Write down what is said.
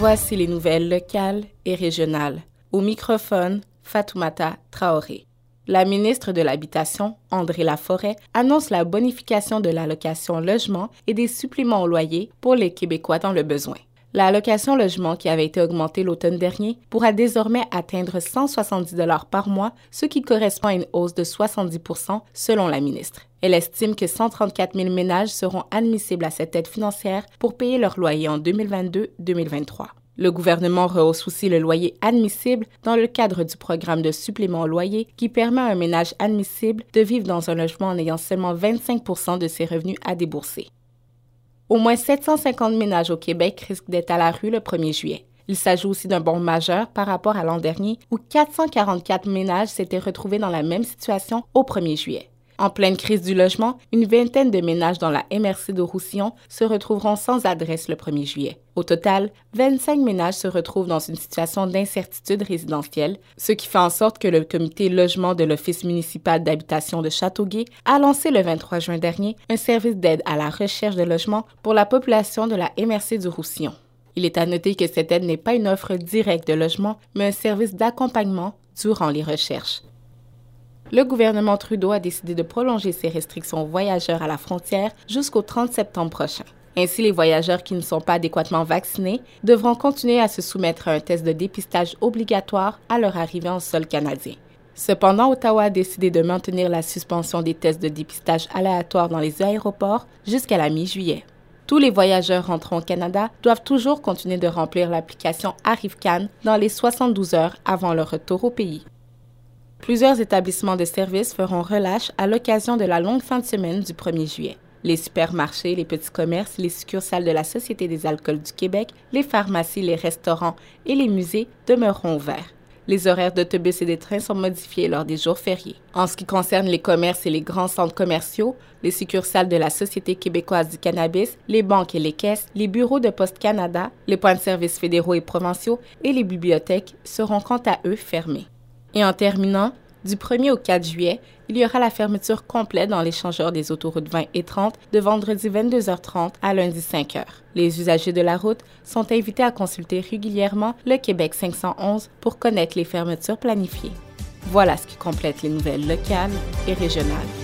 Voici les nouvelles locales et régionales. Au microphone, Fatoumata Traoré. La ministre de l'Habitation, André Laforêt, annonce la bonification de l'allocation logement et des suppléments au loyer pour les Québécois dans le besoin. L'allocation logement qui avait été augmentée l'automne dernier pourra désormais atteindre 170 $ par mois, ce qui correspond à une hausse de 70 % selon la ministre. Elle estime que 134 000 ménages seront admissibles à cette aide financière pour payer leur loyer en 2022-2023. Le gouvernement rehausse aussi le loyer admissible dans le cadre du programme de supplément au loyer qui permet à un ménage admissible de vivre dans un logement en ayant seulement 25 % de ses revenus à débourser. Au moins 750 ménages au Québec risquent d'être à la rue le 1er juillet. Il s'agit aussi d'un bond majeur par rapport à l'an dernier où 444 ménages s'étaient retrouvés dans la même situation au 1er juillet. En pleine crise du logement, une vingtaine de ménages dans la MRC de Roussillon se retrouveront sans adresse le 1er juillet. Au total, 25 ménages se retrouvent dans une situation d'incertitude résidentielle, ce qui fait en sorte que le comité logement de l'Office municipal d'habitation de Châteauguay a lancé le 23 juin dernier un service d'aide à la recherche de logement pour la population de la MRC du Roussillon. Il est à noter que cette aide n'est pas une offre directe de logement, mais un service d'accompagnement durant les recherches. Le gouvernement Trudeau a décidé de prolonger ses restrictions aux voyageurs à la frontière jusqu'au 30 septembre prochain. Ainsi, les voyageurs qui ne sont pas adéquatement vaccinés devront continuer à se soumettre à un test de dépistage obligatoire à leur arrivée en sol canadien. Cependant, Ottawa a décidé de maintenir la suspension des tests de dépistage aléatoires dans les aéroports jusqu'à la mi-juillet. Tous les voyageurs rentrant au Canada doivent toujours continuer de remplir l'application ArriveCAN dans les 72 heures avant leur retour au pays. Plusieurs établissements de services feront relâche à l'occasion de la longue fin de semaine du 1er juillet. Les supermarchés, les petits commerces, les succursales de la Société des alcools du Québec, les pharmacies, les restaurants et les musées demeureront ouverts. Les horaires d'autobus et des trains sont modifiés lors des jours fériés. En ce qui concerne les commerces et les grands centres commerciaux, les succursales de la Société québécoise du cannabis, les banques et les caisses, les bureaux de Poste Canada, les points de service fédéraux et provinciaux et les bibliothèques seront quant à eux fermés. Et en terminant, du 1er au 4 juillet, il y aura la fermeture complète dans l'échangeur des autoroutes 20 et 30 de vendredi 22h30 à lundi 5h. Les usagers de la route sont invités à consulter régulièrement le Québec 511 pour connaître les fermetures planifiées. Voilà ce qui complète les nouvelles locales et régionales.